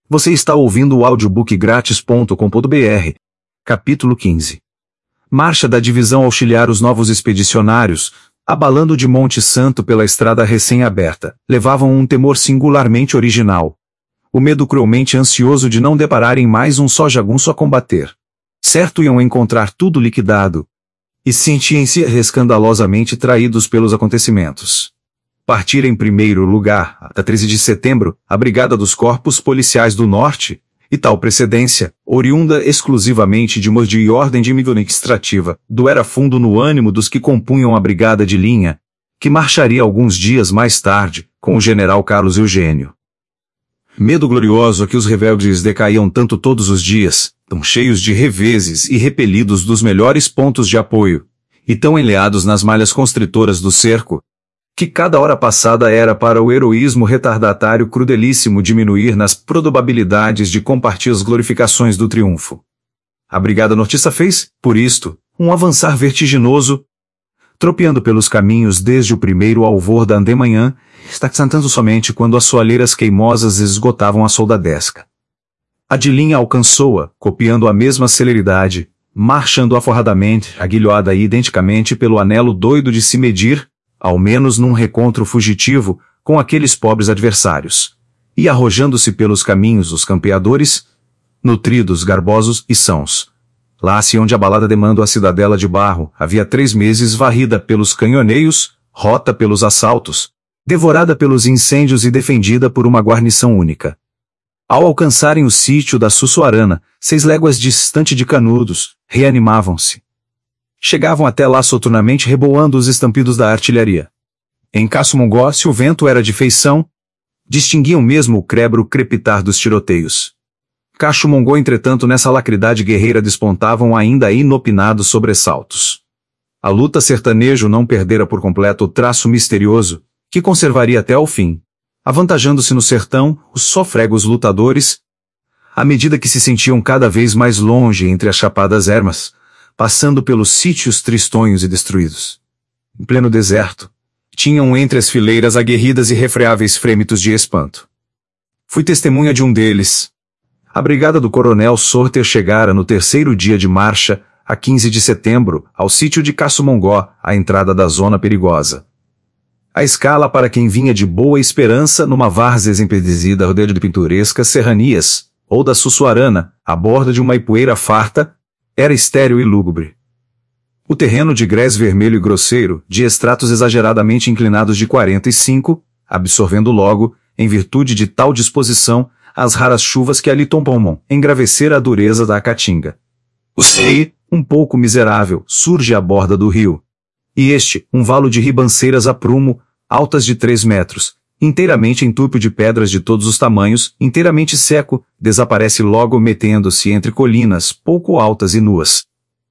Você está ouvindo o audiobookgratis.com.br. Capítulo 15. Marcha da divisão auxiliar. Os novos expedicionários, abalando de Monte Santo pela estrada recém-aberta, levavam um temor singularmente original. O medo cruelmente ansioso de não depararem mais um só jagunço a combater. Certo iam encontrar tudo liquidado. E sentiam-se escandalosamente traídos pelos acontecimentos. Partira em primeiro lugar, até 13 de setembro, a Brigada dos Corpos Policiais do Norte, e tal precedência, oriunda exclusivamente de uma ordem administrativa, doera fundo no ânimo dos que compunham a Brigada de Linha, que marcharia alguns dias mais tarde, com o general Carlos Eugênio. Medo glorioso a que os rebeldes decaíam tanto todos os dias, tão cheios de reveses e repelidos dos melhores pontos de apoio, e tão enleados nas malhas constritoras do cerco, que cada hora passada era para o heroísmo retardatário crudelíssimo diminuir nas probabilidades de compartir as glorificações do triunfo. A Brigada Nortista fez, por isto, um avançar vertiginoso, tropeando pelos caminhos desde o primeiro alvor da antemanhã, estaxantando somente quando as soalheiras queimosas esgotavam a soldadesca. A de Linha alcançou-a, copiando a mesma celeridade, marchando aforradamente, aguilhoada identicamente pelo anelo doido de se medir, ao menos num recontro fugitivo, com aqueles pobres adversários, e arrojando-se pelos caminhos os campeadores, nutridos, garbosos e sãos. Lá-se onde abalada demanda a cidadela de barro, havia 3 meses varrida pelos canhoneios, rota pelos assaltos, devorada pelos incêndios e defendida por uma guarnição única. Ao alcançarem o sítio da Sussuarana, 6 léguas distante de Canudos, reanimavam-se. Chegavam até lá soturnamente reboando os estampidos da artilharia. Em Caço-Mongó, se o vento era de feição, distinguiam mesmo o crebro crepitar dos tiroteios. Cacho-Mongó, entretanto, nessa lacridade guerreira despontavam ainda inopinados sobressaltos. A luta sertanejo não perdera por completo o traço misterioso, que conservaria até ao fim, avantajando-se no sertão os sofregos lutadores, à medida que se sentiam cada vez mais longe entre as chapadas ermas, passando pelos sítios tristonhos e destruídos. Em pleno deserto, tinham entre as fileiras aguerridas e refreáveis frêmitos de espanto. Fui testemunha de um deles. A brigada do coronel Sorter chegara no 3º dia de marcha, a 15 de setembro, ao sítio de Caço-Mongó, à entrada da zona perigosa. A escala para quem vinha de Boa Esperança numa várzea empedrecida rodeada de pintorescas serranias, ou da Sussuarana, à borda de uma ipueira farta, era estéril e lúgubre. O terreno de grés vermelho e grosseiro, de estratos exageradamente inclinados de 45, absorvendo logo, em virtude de tal disposição, as raras chuvas que ali tombam, engraveceram a dureza da caatinga. O Sei, um pouco miserável, surge à borda do rio. E este, um valo de ribanceiras a prumo, altas de 3 metros, inteiramente entúpio de pedras de todos os tamanhos, inteiramente seco, desaparece logo metendo-se entre colinas, pouco altas e nuas.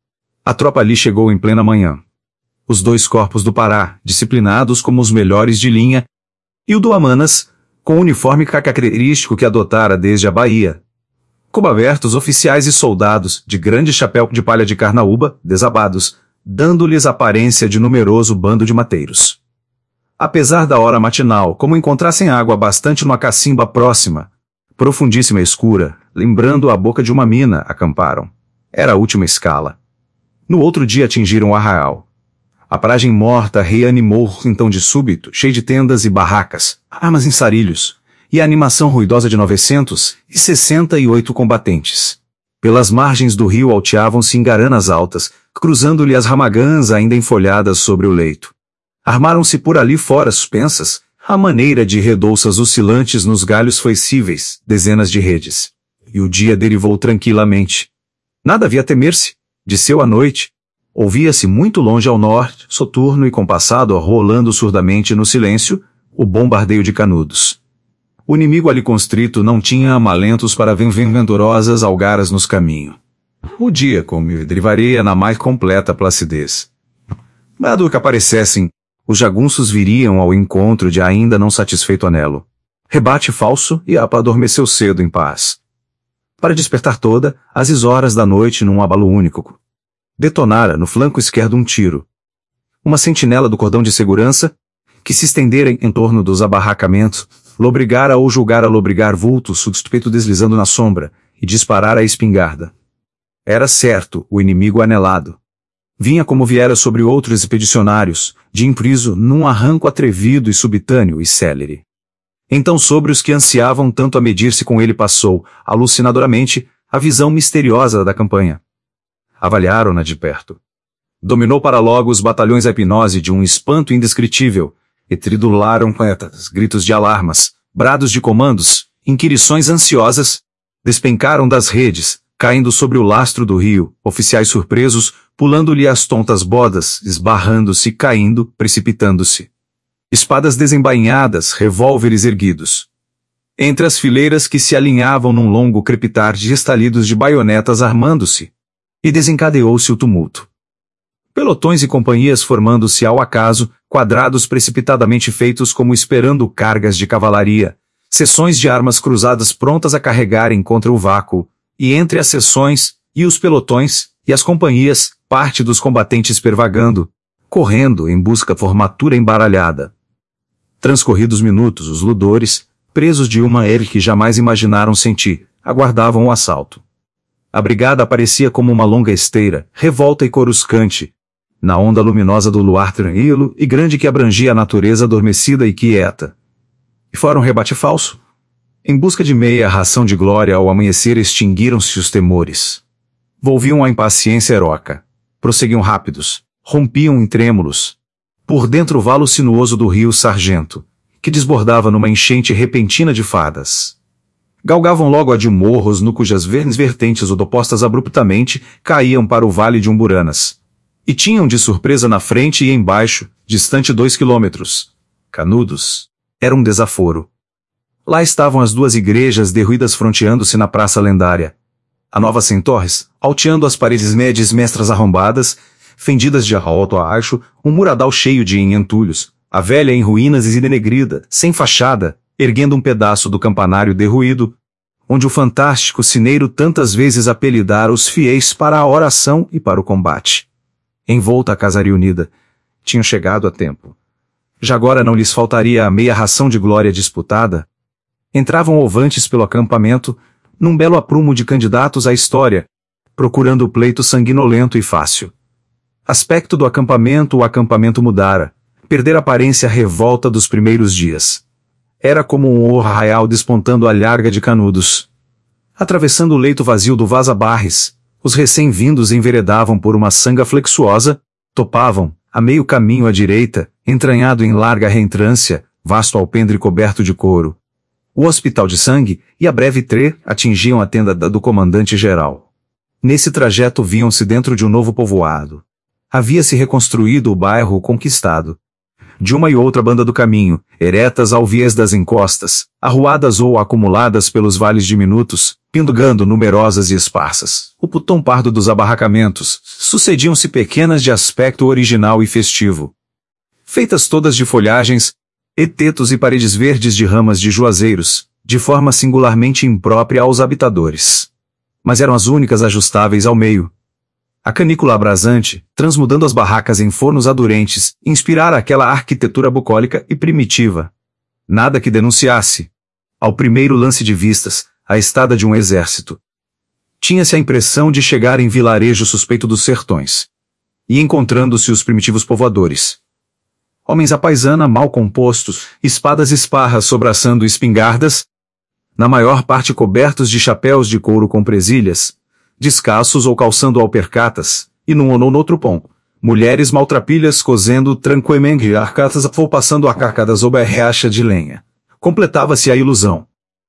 A tropa ali chegou em plena manhã. Os 2 corpos do Pará, disciplinados como os melhores de linha, e o do Amanas, com o uniforme característico que adotara desde a Bahia. Como abertos, oficiais e soldados, de grande chapéu de palha de carnaúba, desabados, dando-lhes aparência de numeroso bando de mateiros. Apesar da hora matinal, como encontrassem água bastante numa cacimba próxima, profundíssima e escura, lembrando a boca de uma mina, acamparam. Era a última escala. No outro dia atingiram o arraial. A paragem morta reanimou então de súbito, cheia de tendas e barracas, armas em sarilhos, e a animação ruidosa de 968 combatentes. Pelas margens do rio alteavam-se engaranas altas, cruzando-lhe as ramagãs ainda enfolhadas sobre o leito. Armaram-se por ali fora suspensas, à maneira de redouças oscilantes nos galhos flexíveis, dezenas de redes. E o dia derivou tranquilamente. Nada havia a temer-se. Desceu a noite. Ouvia-se muito longe ao norte, soturno e compassado, rolando surdamente no silêncio, o bombardeio de Canudos. O inimigo ali constrito não tinha amalentos para venturosas algaras nos caminhos. O dia, como derivaria na mais completa placidez. Dado que aparecessem, os jagunços viriam ao encontro de ainda não satisfeito anelo. Rebate falso e Apa adormeceu cedo em paz. Para despertar toda, às horas da noite num abalo único. Detonara no flanco esquerdo um tiro. Uma sentinela do cordão de segurança, que se estendera em torno dos abarracamentos, lobrigara ou julgara lobrigar vulto suspeito deslizando na sombra, e disparara a espingarda. Era certo, o inimigo anelado. Vinha como viera sobre outros expedicionários, de improviso, num arranco atrevido e subitâneo e célere. Então sobre os que ansiavam tanto a medir-se com ele passou, alucinadoramente, a visão misteriosa da campanha. Avaliaram-na de perto. Dominou para logo os batalhões a hipnose de um espanto indescritível, e tridularam poetas, gritos de alarmas, brados de comandos, inquirições ansiosas, despencaram das redes, caindo sobre o lastro do rio, oficiais surpresos, pulando-lhe as tontas bodas, esbarrando-se, caindo, precipitando-se. Espadas desembainhadas, revólveres erguidos. Entre as fileiras que se alinhavam num longo crepitar de estalidos de baionetas armando-se. E desencadeou-se o tumulto. Pelotões e companhias formando-se ao acaso, quadrados precipitadamente feitos como esperando cargas de cavalaria, seções de armas cruzadas prontas a carregarem contra o vácuo, e entre as seções, e os pelotões, e as companhias, parte dos combatentes pervagando, correndo em busca da formatura embaralhada. Transcorridos minutos, os ludores, presos de uma era que jamais imaginaram sentir, aguardavam o assalto. A brigada aparecia como uma longa esteira, revolta e coruscante, na onda luminosa do luar tranquilo e grande que abrangia a natureza adormecida e quieta. E fora um rebate falso. Em busca de meia ração de glória ao amanhecer extinguiram-se os temores. Volviam a impaciência heroica. Prosseguiam rápidos. Rompiam em trêmulos. Por dentro o valo sinuoso do rio Sargento, que desbordava numa enchente repentina de fadas. Galgavam logo a de morros no cujas vertentes opostas abruptamente caíam para o vale de Umburanas. E tinham de surpresa na frente e embaixo, distante 2 quilômetros. Canudos. Era um desaforo. Lá estavam as duas igrejas derruídas fronteando-se na praça lendária. A nova sem torres, alteando as paredes médias mestras arrombadas, fendidas de alto a baixo, um muradal cheio de entulhos, a velha em ruínas e denegrida, sem fachada, erguendo um pedaço do campanário derruído, onde o fantástico sineiro tantas vezes apelidara os fiéis para a oração e para o combate. Envolta a casaria unida, tinham chegado a tempo. Já agora não lhes faltaria a meia ração de glória disputada. Entravam ovantes pelo acampamento, num belo aprumo de candidatos à história, procurando o pleito sanguinolento e fácil. Aspecto do acampamento, o acampamento mudara, perder a aparência revolta dos primeiros dias. Era como um arraial despontando a larga de Canudos. Atravessando o leito vazio do Vaza-Barres, os recém-vindos enveredavam por uma sanga flexuosa, topavam, a meio caminho à direita, entranhado em larga reentrância, vasto alpendre coberto de couro. O hospital de sangue e a breve atingiam a tenda do comandante-geral. Nesse trajeto viam-se dentro de um novo povoado. Havia-se reconstruído o bairro conquistado. De uma e outra banda do caminho, eretas ao viés das encostas, arruadas ou acumuladas pelos vales diminutos, pindugando numerosas e esparsas, o putão pardo dos abarracamentos, sucediam-se pequenas de aspecto original e festivo. Feitas todas de folhagens, tetos e paredes verdes de ramas de juazeiros, de forma singularmente imprópria aos habitadores. Mas eram as únicas ajustáveis ao meio. A canícula abrasante, transmudando as barracas em fornos adurentes, inspirara aquela arquitetura bucólica e primitiva. Nada que denunciasse, ao primeiro lance de vistas, a estada de um exército. Tinha-se a impressão de chegar em vilarejo suspeito dos sertões. E encontrando-se os primitivos povoadores. Homens à paisana mal compostos, espadas esparras sobraçando espingardas, na maior parte cobertos de chapéus de couro com presilhas, descalços ou calçando alpercatas, e num ou noutro pão, mulheres maltrapilhas cozendo tranquilamente arcatas ou passando arcadas ou berreacha de lenha. Completava-se a ilusão.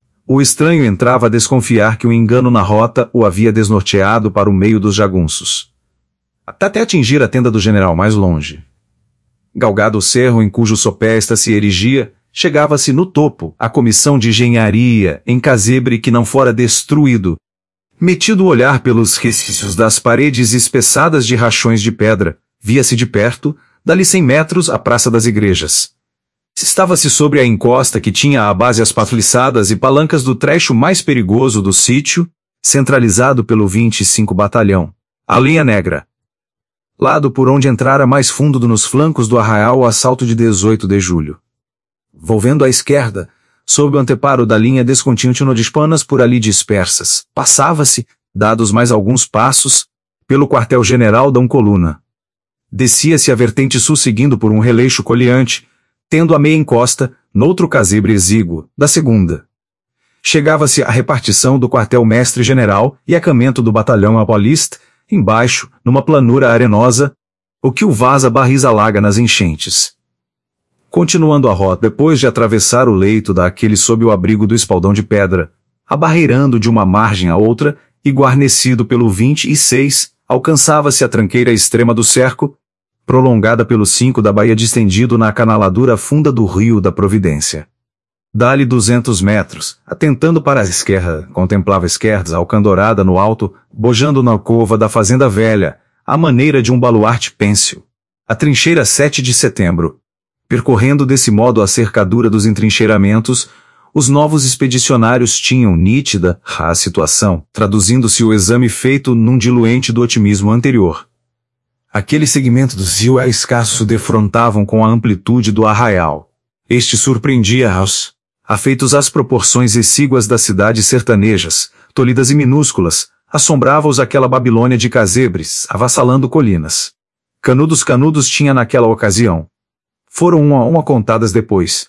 O estranho entrava a desconfiar que o engano na rota o havia desnorteado para o meio dos jagunços. Até atingir a tenda do general mais longe. Galgado o cerro em cujo sopé esta se erigia, chegava-se no topo a comissão de engenharia em casebre que não fora destruído. Metido o olhar pelos resquícios das paredes espessadas de rachões de pedra, via-se de perto, dali 100 metros, a Praça das Igrejas. Estava-se sobre a encosta que tinha à base as patrulhadas e palancas do trecho mais perigoso do sítio, centralizado pelo 25 Batalhão, a Linha Negra. Lado por onde entrara mais fundo nos flancos do arraial o assalto de 18 de julho. Volvendo à esquerda, sob o anteparo da linha descontínuo de hispanas por ali dispersas, passava-se, dados mais alguns passos, pelo quartel-general da coluna. Descia-se a vertente sul seguindo por um releixo coleante, tendo a meia encosta, noutro casebre exíguo, da segunda. Chegava-se à repartição do quartel-mestre-general e acamento do batalhão Apoliste, embaixo, numa planura arenosa, o que o vaza barris alaga nas enchentes. Continuando a rota depois de atravessar o leito daquele sob o abrigo do espaldão de pedra, abarreirando de uma margem a outra e guarnecido pelo 26, alcançava-se a tranqueira extrema do cerco, prolongada pelo 5 da baía distendido na acanaladura funda do rio da Providência. Dali 200 metros, atentando para a esquerda, contemplava esquerdas alcandorada no alto, bojando na alcova da fazenda velha, à maneira de um baluarte pêncil. A trincheira 7 de setembro. Percorrendo desse modo a cercadura dos entrincheiramentos, os novos expedicionários tinham nítida a situação, traduzindo-se o exame feito num diluente do otimismo anterior. Aquele segmento do rio a escasso defrontavam com a amplitude do arraial. Este surpreendia-os, afeitos às proporções exíguas das cidades sertanejas, tolhidas e minúsculas, assombrava-os aquela Babilônia de casebres, avassalando colinas. Canudos tinha naquela ocasião. Foram uma a uma contadas depois.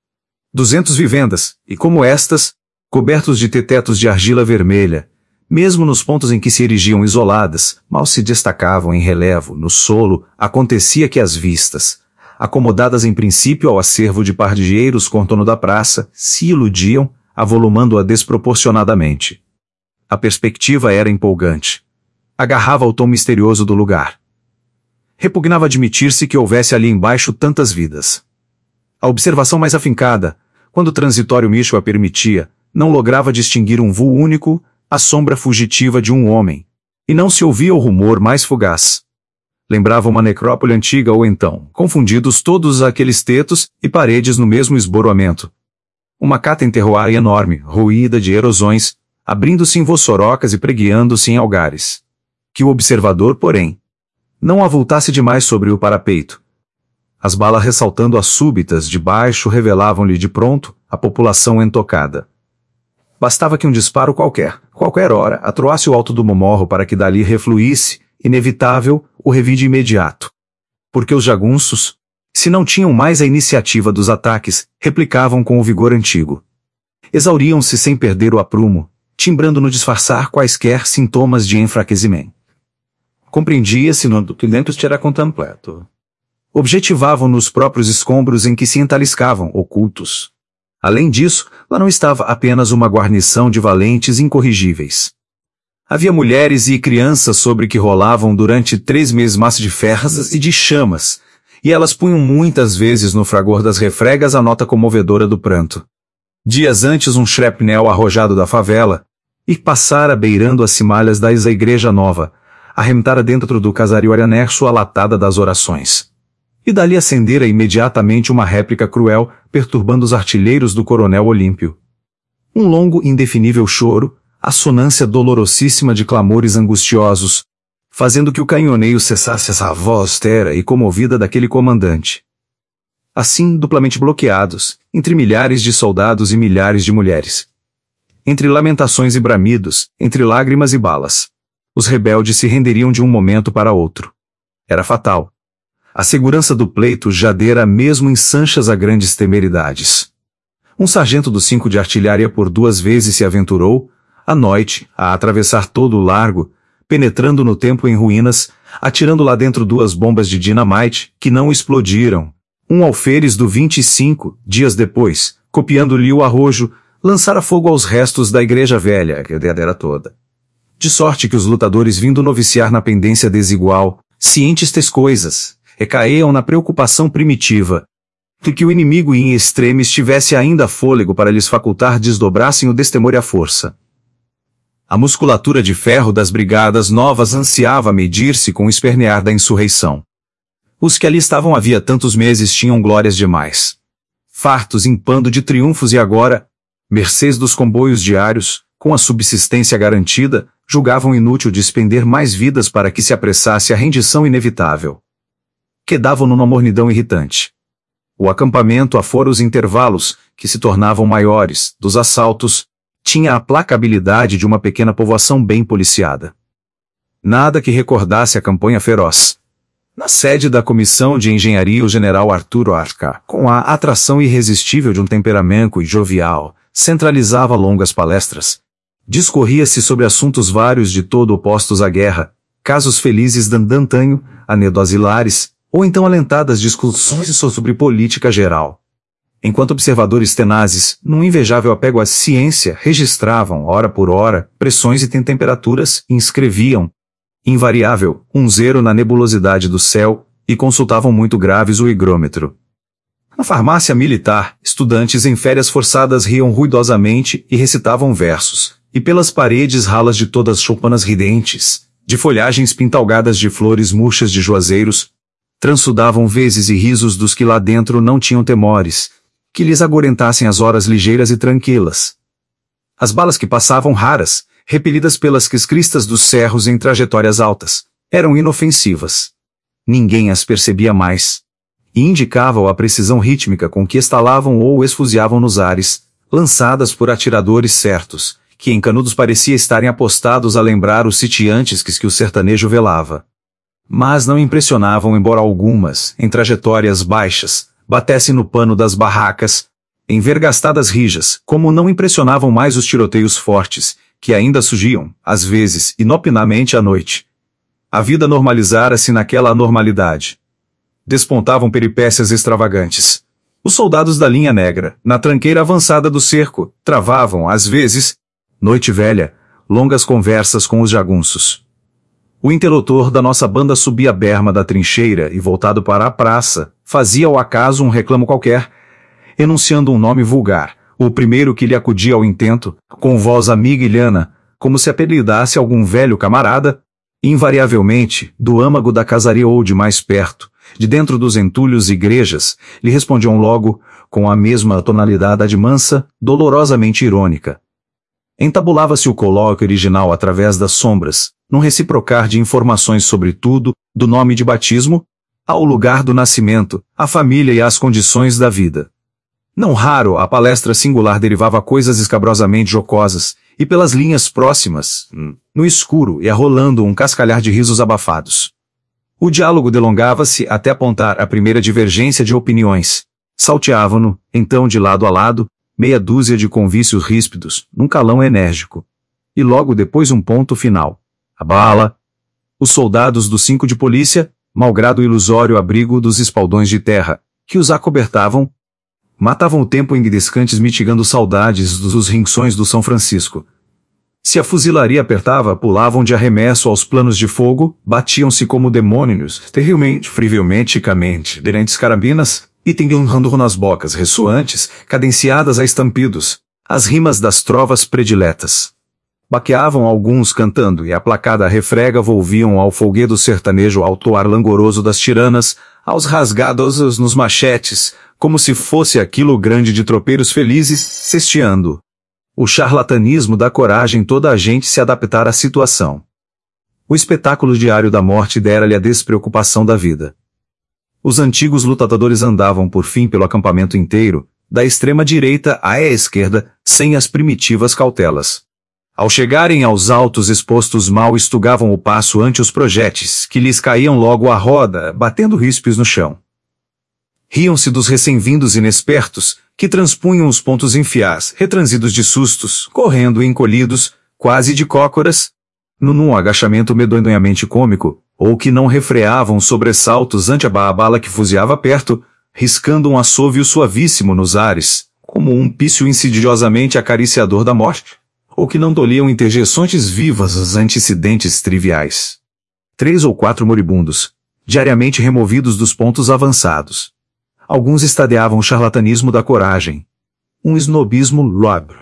200 vivendas, e como estas, cobertos de tetos de argila vermelha, mesmo nos pontos em que se erigiam isoladas, mal se destacavam em relevo, no solo, acontecia que as vistas, acomodadas em princípio ao acervo de pardieiros contorno da praça, se iludiam, avolumando-a desproporcionadamente. A perspectiva era empolgante. Agarrava o tom misterioso do lugar. Repugnava admitir-se que houvesse ali embaixo tantas vidas. A observação mais afincada, quando o transitório misto a permitia, não lograva distinguir um voo único, a sombra fugitiva de um homem. E não se ouvia o rumor mais fugaz. Lembrava uma necrópole antiga ou então, confundidos todos aqueles tetos e paredes no mesmo esboroamento. Uma cata em terroir enorme, roída de erosões, abrindo-se em vossorocas e preguiando-se em algares. Que o observador, porém, não avultasse demais sobre o parapeito. As balas ressaltando as súbitas de baixo revelavam-lhe de pronto a população entocada. Bastava que um disparo qualquer hora, atroasse o alto do morro para que dali refluísse, inevitável, o revide imediato. Porque os jagunços, se não tinham mais a iniciativa dos ataques, replicavam com o vigor antigo. Exauriam-se sem perder o aprumo, timbrando no disfarçar quaisquer sintomas de enfraquecimento. Compreendia-se no que dentro era contemplato. Objetivavam nos próprios escombros em que se entaliscavam, ocultos. Além disso, lá não estava apenas uma guarnição de valentes incorrigíveis. Havia mulheres e crianças sobre que rolavam durante 3 meses massa de ferras e de chamas, e elas punham muitas vezes no fragor das refregas a nota comovedora do pranto. Dias antes um shrapnel arrojado da favela, e passara beirando as cimalhas da igreja nova, arremetara dentro do casario anexo a latada das orações. E dali acendera imediatamente uma réplica cruel, perturbando os artilheiros do coronel Olímpio. Um longo e indefinível choro, assonância dolorosíssima de clamores angustiosos, fazendo que o canhoneio cessasse essa voz austera e comovida daquele comandante. Assim, duplamente bloqueados, entre milhares de soldados e milhares de mulheres. Entre lamentações e bramidos, entre lágrimas e balas. Os rebeldes se renderiam de um momento para outro. Era fatal. A segurança do pleito já dera mesmo em Sanchas a grandes temeridades. Um sargento do 5 de artilharia por 2 vezes se aventurou, à noite, a atravessar todo o largo, penetrando no templo em ruínas, atirando lá dentro 2 bombas de dinamite, que não explodiram. Um alferes do 25, dias depois, copiando-lhe o arrojo, lançara fogo aos restos da igreja velha, que era toda. De sorte que os lutadores vindo noviciar na pendência desigual, cientes tais coisas, recaíam na preocupação primitiva, de que o inimigo em extremis tivesse ainda fôlego para lhes facultar desdobrassem o destemor e a força. A musculatura de ferro das brigadas novas ansiava medir-se com o espernear da insurreição. Os que ali estavam havia tantos meses tinham glórias demais. Fartos em pando de triunfos e agora, mercês dos comboios diários, com a subsistência garantida, julgavam inútil despender mais vidas para que se apressasse a rendição inevitável. Quedavam numa mornidão irritante. O acampamento, afora os intervalos, que se tornavam maiores, dos assaltos, tinha a placabilidade de uma pequena povoação bem policiada. Nada que recordasse a campanha feroz. Na sede da Comissão de Engenharia, o general Arturo Arca, com a atração irresistível de um temperamento jovial, centralizava longas palestras. Discorria-se sobre assuntos vários de todo opostos à guerra, casos felizes d'antanho, anedotas hilares, ou então alentadas discussões sobre política geral. Enquanto observadores tenazes, num invejável apego à ciência, registravam, hora por hora, pressões e temperaturas, e inscreviam, invariável, um zero na nebulosidade do céu, e consultavam muito graves o higrômetro. Na farmácia militar, estudantes em férias forçadas riam ruidosamente e recitavam versos, e pelas paredes ralas de todas choupanas ridentes, de folhagens pintalgadas de flores murchas de juazeiros, transudavam vezes e risos dos que lá dentro não tinham temores, que lhes agorentassem as horas ligeiras e tranquilas. As balas que passavam raras, repelidas pelas cristas dos cerros em trajetórias altas, eram inofensivas. Ninguém as percebia mais. E indicavam a precisão rítmica com que estalavam ou esfuziavam nos ares, lançadas por atiradores certos, que em canudos parecia estarem apostados a lembrar os sitiantes que o sertanejo velava. Mas não impressionavam, embora algumas, em trajetórias baixas, batessem no pano das barracas, em vergastadas rijas, como não impressionavam mais os tiroteios fortes, que ainda surgiam, às vezes, inopinamente à noite. A vida normalizara-se naquela anormalidade. Despontavam peripécias extravagantes. Os soldados da linha negra, na tranqueira avançada do cerco, travavam, às vezes, noite velha, longas conversas com os jagunços. O interlocutor da nossa banda subia a berma da trincheira e, voltado para a praça, fazia ao acaso um reclamo qualquer, enunciando um nome vulgar, o primeiro que lhe acudia ao intento, com voz amiga e lhana, como se apelidasse algum velho camarada, invariavelmente, do âmago da casaria ou de mais perto, de dentro dos entulhos e igrejas, lhe respondiam logo, com a mesma tonalidade mansa, dolorosamente irônica. Entabulava-se o colóquio original através das sombras, num reciprocar de informações sobre tudo, do nome de batismo, ao lugar do nascimento, à família e às condições da vida. Não raro, a palestra singular derivava coisas escabrosamente jocosas, e pelas linhas próximas, no escuro, ia rolando um cascalhar de risos abafados. O diálogo delongava-se até apontar a primeira divergência de opiniões. Salteavam-no, então de lado a lado, meia dúzia de convícios ríspidos, num calão enérgico. E logo depois um ponto final. A bala. Os soldados do 5 de polícia, malgrado o ilusório abrigo dos espaldões de terra, que os acobertavam, matavam o tempo em descantes mitigando saudades dos rinções do São Francisco. Se a fuzilaria apertava, pulavam de arremesso aos planos de fogo, batiam-se como demônios, terrivelmente, frivelmente, durante carabinas, e tinham nas bocas ressoantes, cadenciadas a estampidos, as rimas das trovas prediletas. Baqueavam alguns cantando e aplacada refrega volviam ao folguedo sertanejo ao toar langoroso das tiranas, aos rasgados nos machetes, como se fosse aquilo grande de tropeiros felizes, cesteando. O charlatanismo da coragem toda a gente se adaptar à situação. O espetáculo diário da morte dera-lhe a despreocupação da vida. Os antigos lutadores andavam por fim pelo acampamento inteiro, da extrema direita à esquerda, sem as primitivas cautelas. Ao chegarem aos altos expostos mal estugavam o passo ante os projéteis, que lhes caíam logo à roda, batendo ríspios no chão. Riam-se dos recém-vindos inexpertos, que transpunham os pontos enfiás, retransidos de sustos, correndo encolhidos, quase de cócoras, num agachamento medonhamente cômico, ou que não refreavam sobressaltos ante a bala que fuziava perto, riscando um assovio suavíssimo nos ares, como um pício insidiosamente acariciador da morte, ou que não tolhiam interjeições vivas os antecedentes triviais. 3 ou 4 moribundos, diariamente removidos dos pontos avançados. Alguns estadeavam o charlatanismo da coragem. Um snobismo lobre.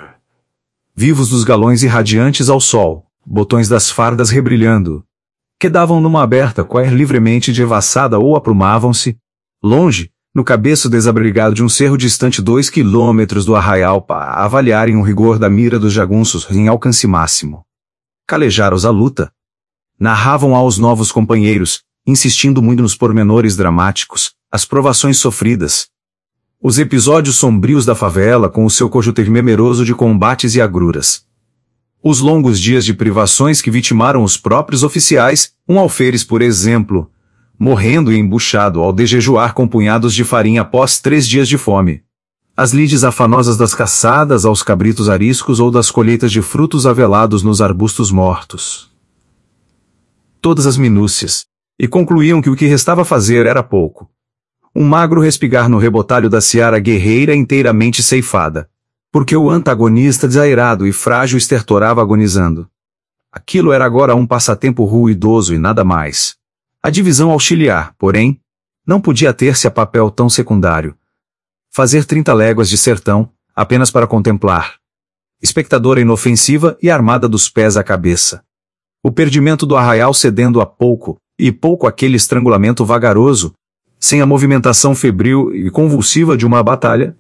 Vivos dos galões irradiantes ao sol, botões das fardas rebrilhando. Quedavam numa aberta quaer livremente devassada ou aprumavam-se, longe, no cabeço desabrigado de um cerro distante 2 quilômetros do arraial para avaliarem o rigor da mira dos jagunços em alcance máximo. Calejaram-os a luta. Narravam aos novos companheiros, insistindo muito nos pormenores dramáticos, as provações sofridas. Os episódios sombrios da favela com o seu conjunto temeroso de combates e agruras. Os longos dias de privações que vitimaram os próprios oficiais, um alferes por exemplo, morrendo e embuchado ao dejejuar com punhados de farinha após 3 dias de fome. As lides afanosas das caçadas aos cabritos ariscos ou das colheitas de frutos avelados nos arbustos mortos. Todas as minúcias, e concluíam que o que restava fazer era pouco. Um magro respigar no rebotalho da seara guerreira inteiramente ceifada. Porque o antagonista desairado e frágil estertorava agonizando. Aquilo era agora um passatempo ruidoso e nada mais. A divisão auxiliar, porém, não podia ter-se a papel tão secundário. Fazer 30 léguas de sertão, apenas para contemplar. Espectadora inofensiva e armada dos pés à cabeça. O perdimento do arraial cedendo a pouco, e pouco aquele estrangulamento vagaroso, sem a movimentação febril e convulsiva de uma batalha,